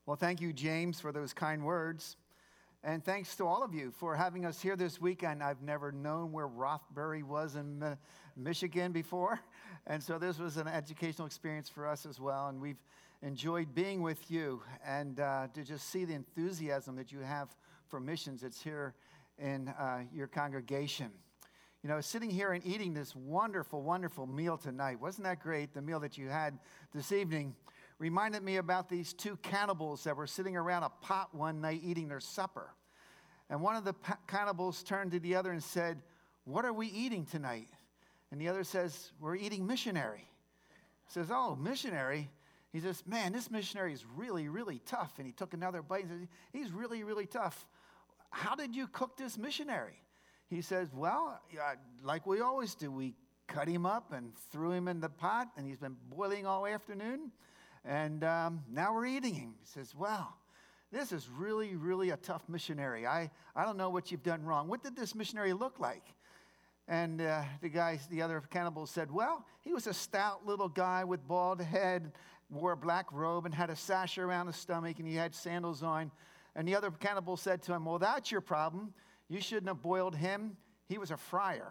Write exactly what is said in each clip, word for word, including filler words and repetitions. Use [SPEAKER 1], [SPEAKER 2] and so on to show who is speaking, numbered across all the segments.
[SPEAKER 1] Well, thank you, James, for those kind words. And thanks to all of you for having us here this weekend. I've never known where Rothbury was in uh, Michigan before. And so this was an educational experience for us as well. And we've enjoyed being with you and uh, to just see the enthusiasm that you have for missions that's here in uh, your congregation. You know, sitting here and eating this wonderful, wonderful meal tonight, wasn't that great? The meal that you had this evening reminded me about these two cannibals that were sitting around a pot one night eating their supper. And one of the cannibals turned to the other and said, "What are we eating tonight?" And the other says, "We're eating missionary." He says, "Oh, missionary?" He says, "Man, this missionary is really, really tough." And he took another bite and said, "He's really, really tough. How did you cook this missionary?" He says, "Well, uh, like we always do, we cut him up and threw him in the pot, and he's been boiling all afternoon. And um, now we're eating him." He says, "Well, this is really, really a tough missionary. I, I don't know what you've done wrong. What did this missionary look like?" And uh, the guy, the other cannibal said, "Well, he was a stout little guy with bald head, wore a black robe, and had a sash around his stomach, and he had sandals on." And the other cannibal said to him, "Well, that's your problem. You shouldn't have boiled him. He was a friar."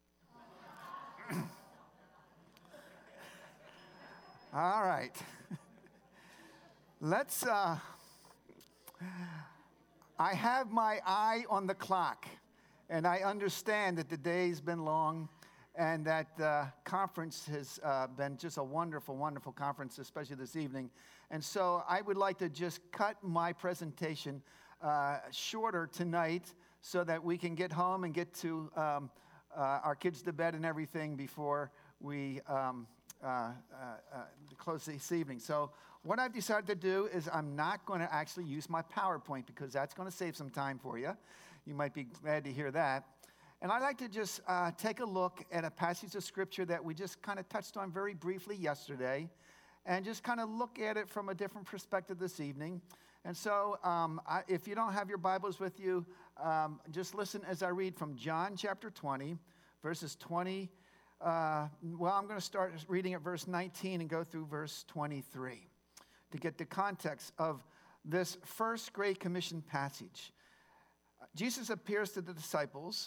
[SPEAKER 1] All right. Let's, uh, I have my eye on the clock, and I understand that the day's been long, and that the conference has uh, been just a wonderful, wonderful conference, especially this evening. And so I would like to just cut my presentation uh, shorter tonight so that we can get home and get to um, uh, our kids to bed and everything before we um, uh, uh, uh, close this evening. So what I've decided to do is I'm not going to actually use my PowerPoint because that's going to save some time for you. You might be glad to hear that. And I'd like to just uh, take a look at a passage of Scripture that we just kind of touched on very briefly yesterday and just kind of look at it from a different perspective this evening. And so um, I, if you don't have your Bibles with you, um, just listen as I read from John chapter twenty, verses twenty. Uh, well, I'm going to start reading at verse nineteen and go through verse twenty-three to get the context of this first Great Commission passage. Jesus appears to the disciples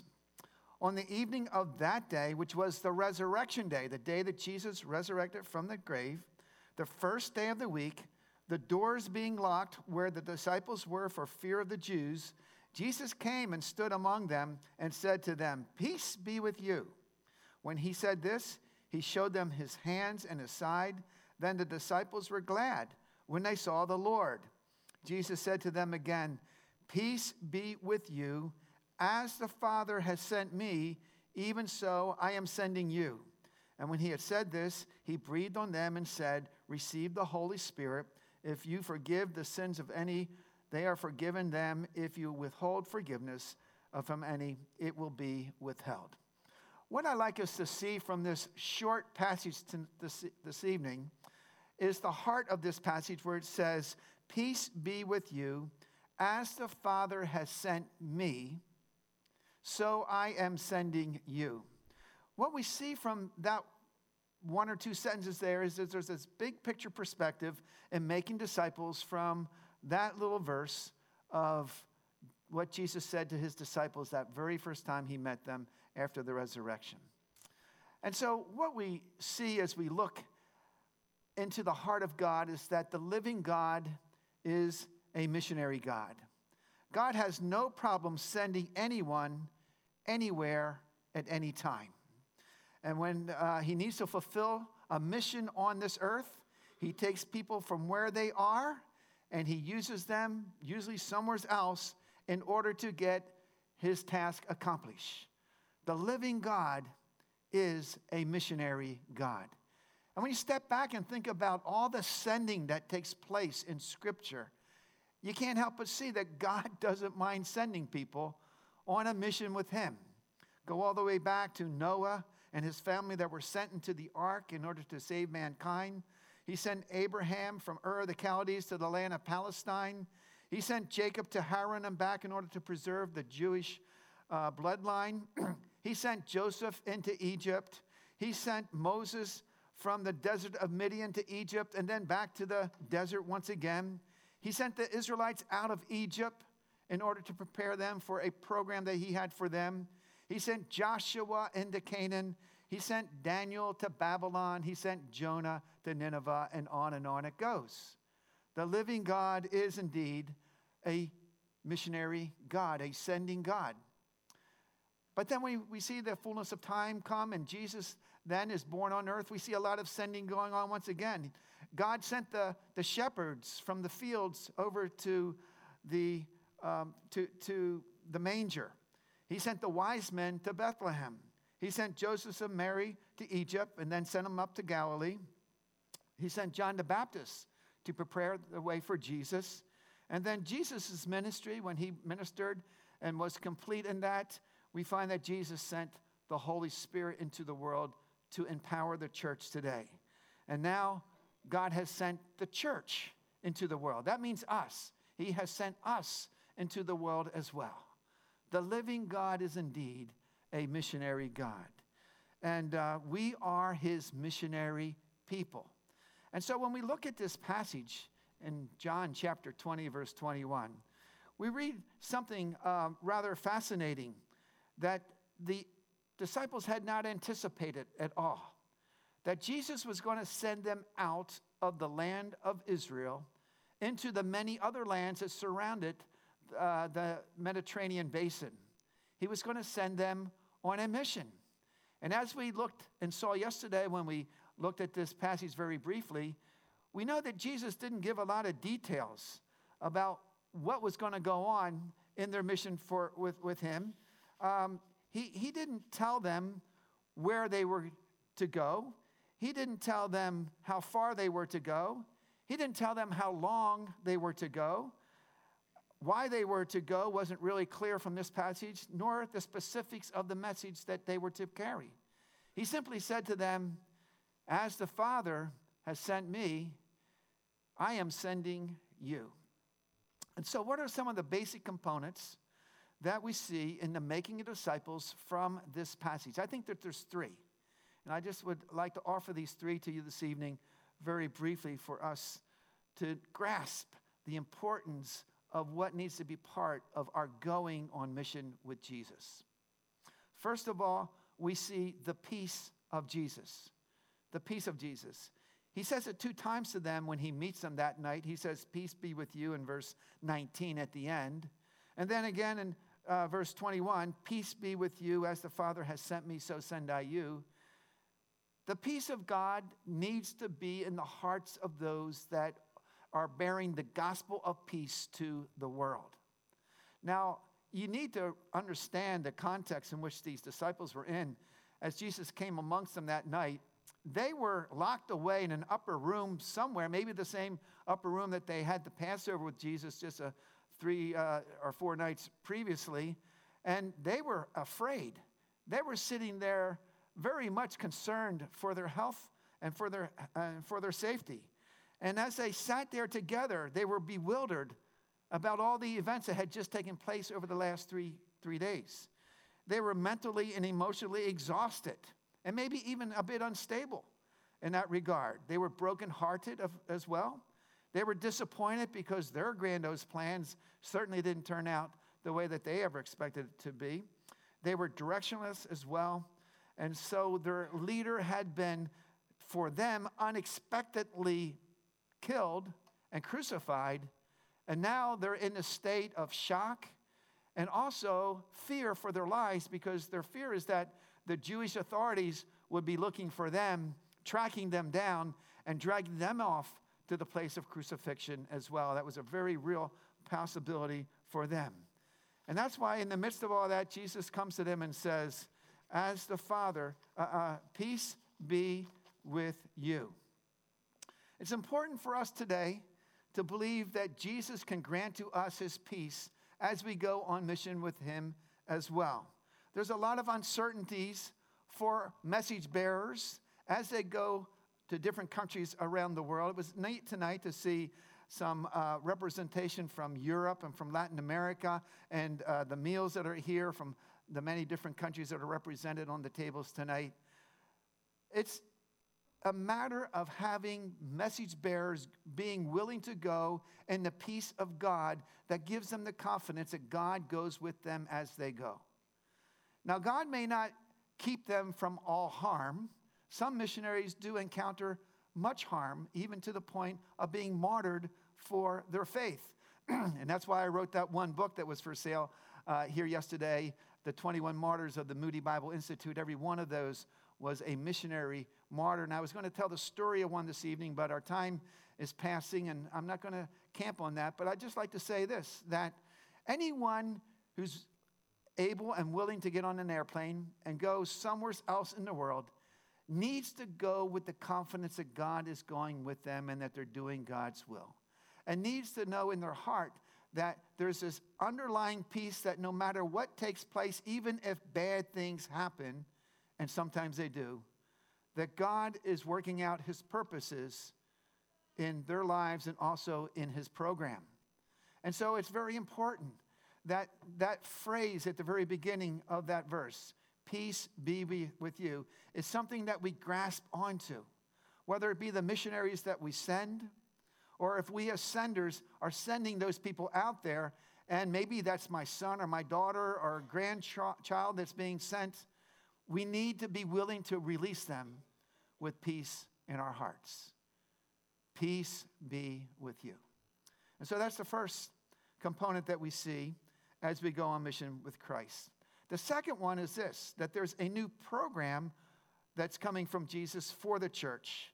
[SPEAKER 1] on the evening of that day, which was the resurrection day, the day that Jesus resurrected from the grave, the first day of the week, the doors being locked where the disciples were for fear of the Jews. Jesus came and stood among them and said to them, "Peace be with you." When he said this, he showed them his hands and his side. Then the disciples were glad when they saw the Lord. Jesus said to them again, "Peace be with you. As the Father has sent me, even so I am sending you." And when he had said this, he breathed on them and said, "Receive the Holy Spirit. If you forgive the sins of any, they are forgiven them. If you withhold forgiveness from any, it will be withheld." What I'd like us to see from this short passage this, this evening is the heart of this passage where it says, "Peace be with you. As the Father has sent me, so I am sending you." What we see from that one or two sentences there is that there's this big picture perspective in making disciples from that little verse of what Jesus said to his disciples that very first time he met them after the resurrection. And so what we see as we look into the heart of God is that the living God is a missionary God. God has no problem sending anyone, anywhere, at any time. And when uh, he needs to fulfill a mission on this earth, he takes people from where they are and he uses them, usually somewhere else, in order to get his task accomplished. The living God is a missionary God. And when you step back and think about all the sending that takes place in Scripture, you can't help but see that God doesn't mind sending people on a mission with him. Go all the way back to Noah and his family that were sent into the ark in order to save mankind. He sent Abraham from Ur of the Chaldees to the land of Palestine. He sent Jacob to Haran and back in order to preserve the Jewish uh, bloodline. He sent Joseph into Egypt. He sent Moses from the desert of Midian to Egypt and then back to the desert once again. He sent the Israelites out of Egypt in order to prepare them for a program that he had for them. He sent Joshua into Canaan. He sent Daniel to Babylon. He sent Jonah to Nineveh, and on and on it goes. The living God is indeed a missionary God, a sending God. But then we, we see the fullness of time come, and Jesus then is born on earth. We see a lot of sending going on once again. God sent the, the shepherds from the fields over to the, um, to, to the manger. He sent the wise men to Bethlehem. He sent Joseph and Mary to Egypt and then sent them up to Galilee. He sent John the Baptist to prepare the way for Jesus. And then Jesus' ministry, when he ministered and was complete in that, we find that Jesus sent the Holy Spirit into the world to empower the church today. And now God has sent the church into the world. That means us. He has sent us into the world as well. The living God is indeed a missionary God. And uh, we are his missionary people. And so when we look at this passage in John chapter twenty, verse twenty-one, we read something um, rather fascinating that the disciples had not anticipated at all. That Jesus was going to send them out of the land of Israel into the many other lands that surrounded uh, the Mediterranean basin. He was going to send them on a mission. And as we looked and saw yesterday when we looked at this passage very briefly, we know that Jesus didn't give a lot of details about what was going to go on in their mission for with, with him. Um, he, he didn't tell them where they were to go. He didn't tell them how far they were to go. He didn't tell them how long they were to go. Why they were to go wasn't really clear from this passage, nor the specifics of the message that they were to carry. He simply said to them, as the Father has sent me, I am sending you. And so what are some of the basic components that we see in the making of disciples from this passage? I think that there's three. And I just would like to offer these three to you this evening very briefly for us to grasp the importance of what needs to be part of our going on mission with Jesus. First of all, we see the peace of Jesus. The peace of Jesus. He says it two times to them when he meets them that night. He says, peace be with you in verse nineteen at the end. And then again in uh, verse twenty-one, peace be with you as the Father has sent me, so send I you. The peace of God needs to be in the hearts of those that are bearing the gospel of peace to the world. Now, you need to understand the context in which these disciples were in. As Jesus came amongst them that night, they were locked away in an upper room somewhere, maybe the same upper room that they had the Passover with Jesus just a three uh, or four nights previously, and they were afraid. They were sitting there very much concerned for their health and for their, uh, for their safety. And as they sat there together, they were bewildered about all the events that had just taken place over the last three, three days. They were mentally and emotionally exhausted and maybe even a bit unstable in that regard. They were brokenhearted of, as well. They were disappointed because their grandiose plans certainly didn't turn out the way that they ever expected it to be. They were directionless as well. And so their leader had been, for them, unexpectedly killed and crucified. And now they're in a state of shock and also fear for their lives, because their fear is that the Jewish authorities would be looking for them, tracking them down, and dragging them off to the place of crucifixion as well. That was a very real possibility for them. And that's why in the midst of all that, Jesus comes to them and says, as the Father, uh, uh, peace be with you. It's important for us today to believe that Jesus can grant to us his peace as we go on mission with him as well. There's a lot of uncertainties for message bearers as they go to different countries around the world. It was neat tonight to see some uh, representation from Europe and from Latin America, and uh, the meals that are here from the many different countries that are represented on the tables tonight. It's a matter of having message bearers being willing to go in the peace of God that gives them the confidence that God goes with them as they go. Now, God may not keep them from all harm. Some missionaries do encounter much harm, even to the point of being martyred for their faith. And that's why I wrote that one book that was for sale uh, here yesterday, The twenty-one Martyrs of the Moody Bible Institute. Every one of those was a missionary martyr. And I was going to tell the story of one this evening, but our time is passing, and I'm not going to camp on that. But I'd just like to say this, that anyone who's able and willing to get on an airplane and go somewhere else in the world needs to go with the confidence that God is going with them and that they're doing God's will. And needs to know in their heart that there's this underlying peace that no matter what takes place, even if bad things happen, and sometimes they do, that God is working out his purposes in their lives and also in his program. And so it's very important that that phrase at the very beginning of that verse, peace be with you, is something that we grasp onto, whether it be the missionaries that we send, or if we as senders are sending those people out there, and maybe that's my son or my daughter or grandchild that's being sent, we need to be willing to release them with peace in our hearts. Peace be with you. And so that's the first component that we see as we go on mission with Christ. The second one is this, that there's a new program that's coming from Jesus for the church.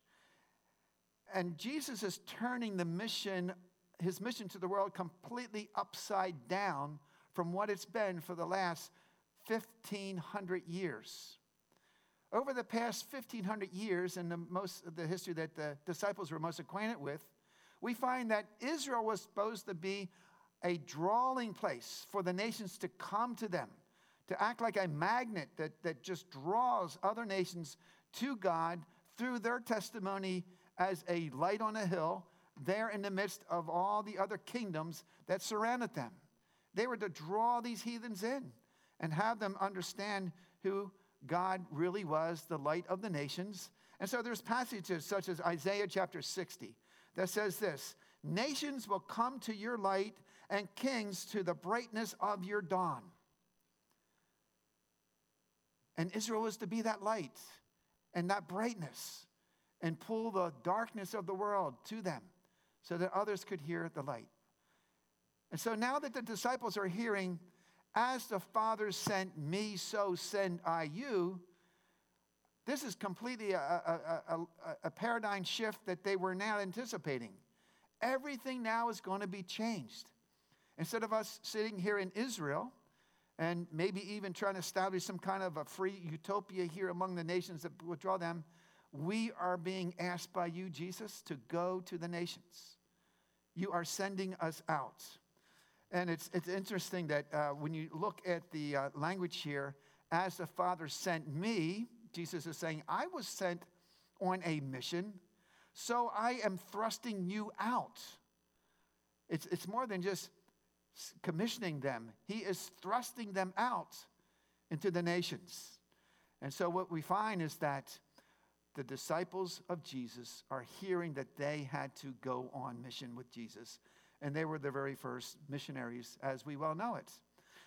[SPEAKER 1] And Jesus is turning the mission, his mission to the world completely upside down from what it's been for the last fifteen hundred years. Over the past fifteen hundred years, and the most of the history that the disciples were most acquainted with, we find that Israel was supposed to be a drawing place for the nations to come to them, to act like a magnet that, that just draws other nations to God through their testimony as a light on a hill, there in the midst of all the other kingdoms that surrounded them. They were to draw these heathens in and have them understand who God really was, the light of the nations. And so there's passages such as Isaiah chapter sixty that says this, nations will come to your light and kings to the brightness of your dawn. And Israel was to be that light and that brightness and pull the darkness of the world to them so that others could hear the light. And so now that the disciples are hearing, as the Father sent me, so send I you, this is completely a, a, a, a paradigm shift that they were now anticipating. Everything now is going to be changed. Instead of us sitting here in Israel and maybe even trying to establish some kind of a free utopia here among the nations that would draw them, we are being asked by you, Jesus, to go to the nations. You are sending us out. And it's it's interesting that uh, when you look at the uh, language here, as the Father sent me, Jesus is saying, I was sent on a mission, so I am thrusting you out. It's, it's more than just commissioning them. He is thrusting them out into the nations. And so what we find is that the disciples of Jesus are hearing that they had to go on mission with Jesus. And they were the very first missionaries, as we well know it.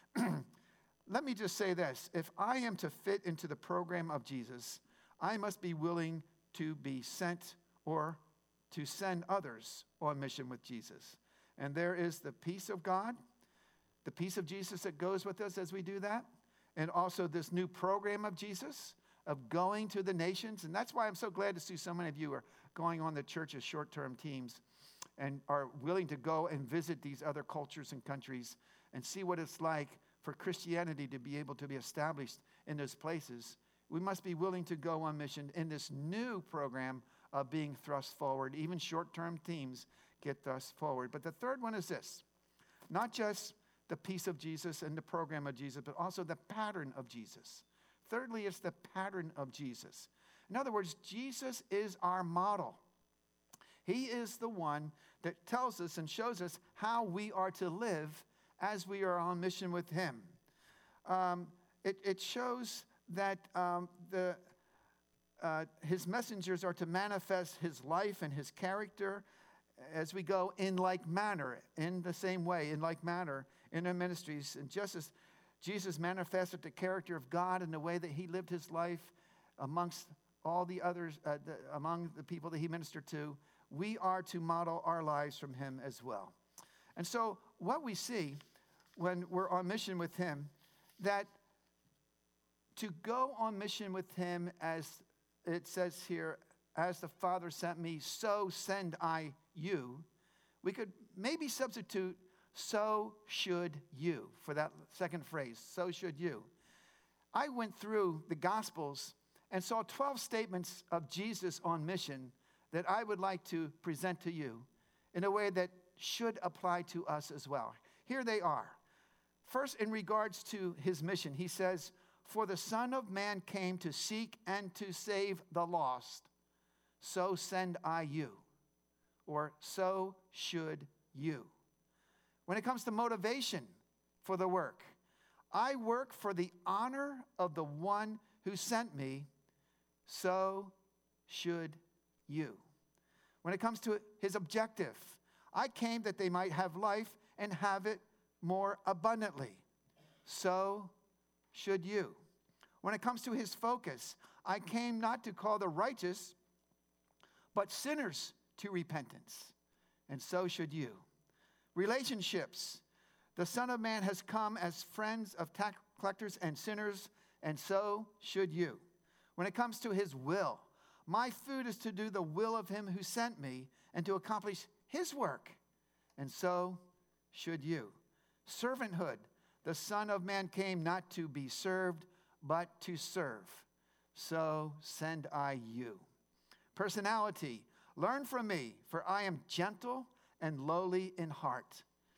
[SPEAKER 1] Let me just say this. If I am to fit into the program of Jesus, I must be willing to be sent or to send others on mission with Jesus. And there is the peace of God, the peace of Jesus that goes with us as we do that, and also this new program of Jesus of going to the nations. And that's why I'm so glad to see so many of you are going on the church's short-term teams and are willing to go and visit these other cultures and countries and see what it's like for Christianity to be able to be established in those places. We must be willing to go on mission in this new program of being thrust forward. Even short-term teams get thrust forward. But the third one is this. Not just the peace of Jesus and the program of Jesus, but also the pattern of Jesus. Thirdly, it's the pattern of Jesus. In other words, Jesus is our model. He is the one that tells us and shows us how we are to live as we are on mission with him. Um, it, it shows that um, the uh, his messengers are to manifest his life and his character as we go in like manner, in the same way, in like manner, in our ministries. And just as Jesus manifested the character of God in the way that he lived his life amongst all the others, uh, the, among the people that he ministered to, we are to model our lives from him as well. And so what we see when we're on mission with him, that to go on mission with him, as it says here, as the Father sent me, so send I you. We could maybe substitute, so should you, for that second phrase, so should you. I went through the Gospels and saw twelve statements of Jesus on mission that I would like to present to you in a way that should apply to us as well. Here they are. First, in regards to his mission, he says, for the Son of Man came to seek and to save the lost. So send I you. Or so should you. When it comes to motivation for the work, I work for the honor of the one who sent me. So should you. When it comes to his objective, I came that they might have life and have it more abundantly. So should you. When it comes to his focus, I came not to call the righteous, but sinners to repentance. And so should you. Relationships. The Son of Man has come as friends of tax collectors and sinners, and so should you. When it comes to his will, my food is to do the will of him who sent me and to accomplish his work. And so should you. Servanthood. The Son of Man came not to be served, but to serve. So send I you. Personality. Learn from me, for I am gentle and lowly in heart.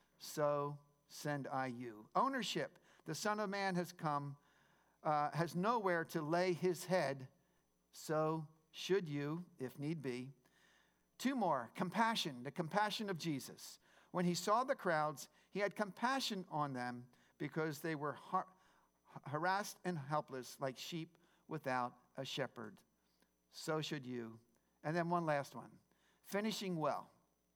[SPEAKER 1] So send I you. Ownership. The Son of Man has come, uh, has nowhere to lay his head. So should you, if need be. Two more. Compassion. The compassion of Jesus. When he saw the crowds, he had compassion on them because they were har- harassed and helpless like sheep without a shepherd. So should you. And then one last one. Finishing well.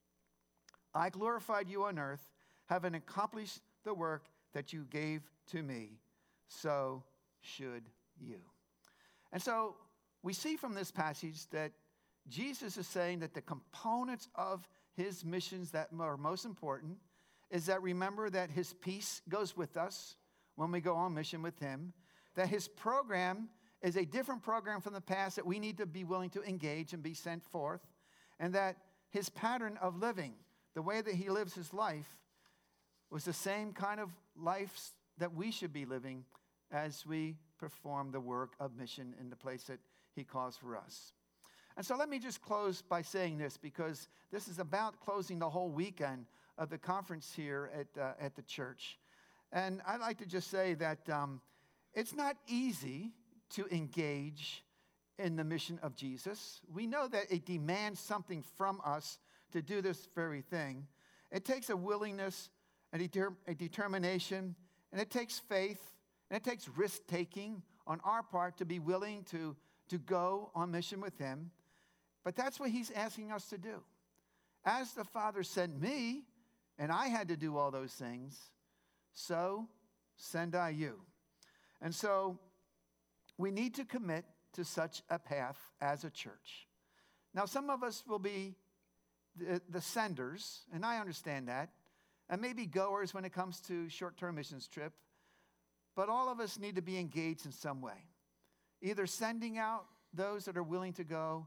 [SPEAKER 1] I glorified you on earth, having accomplished the work that you gave to me. So should you. And so we see from this passage that Jesus is saying that the components of his missions that are most important is that remember that his peace goes with us when we go on mission with him, that his program is a different program from the past that we need to be willing to engage and be sent forth, and that his pattern of living, the way that he lives his life, was the same kind of life that we should be living as we perform the work of mission in the place that he calls for us. And so let me just close by saying this, because this is about closing the whole weekend of the conference here at, uh, at the church. And I'd like to just say that um, it's not easy to engage in the mission of Jesus. We know that it demands something from us to do this very thing. It takes a willingness, a, deter- a determination, and it takes faith, and it takes risk-taking on our part to be willing to, to go on mission with him. But that's what he's asking us to do. As the Father sent me, and I had to do all those things, so send I you. And so we need to commit to such a path as a church. Now, some of us will be the, the senders, and I understand that, and maybe goers when it comes to short-term missions trip, but all of us need to be engaged in some way, either sending out those that are willing to go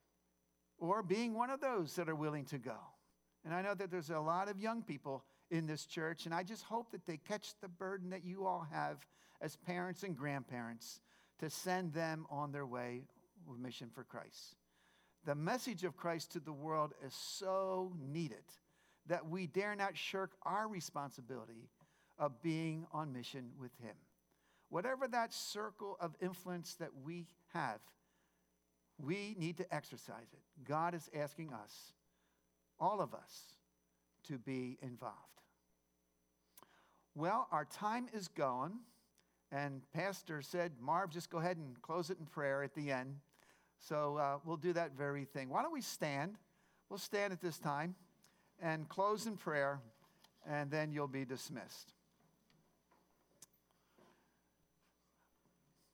[SPEAKER 1] or being one of those that are willing to go. And I know that there's a lot of young people in this church, and I just hope that they catch the burden that you all have as parents and grandparents to send them on their way with mission for Christ. The message of Christ to the world is so needed that we dare not shirk our responsibility of being on mission with him. Whatever that circle of influence that we have, we need to exercise it. God is asking us, all of us, to be involved. Well, our time is gone, and Pastor said, Marv, just go ahead and close it in prayer at the end. So uh, we'll do that very thing. Why don't we stand? We'll stand at this time and close in prayer, and then you'll be dismissed.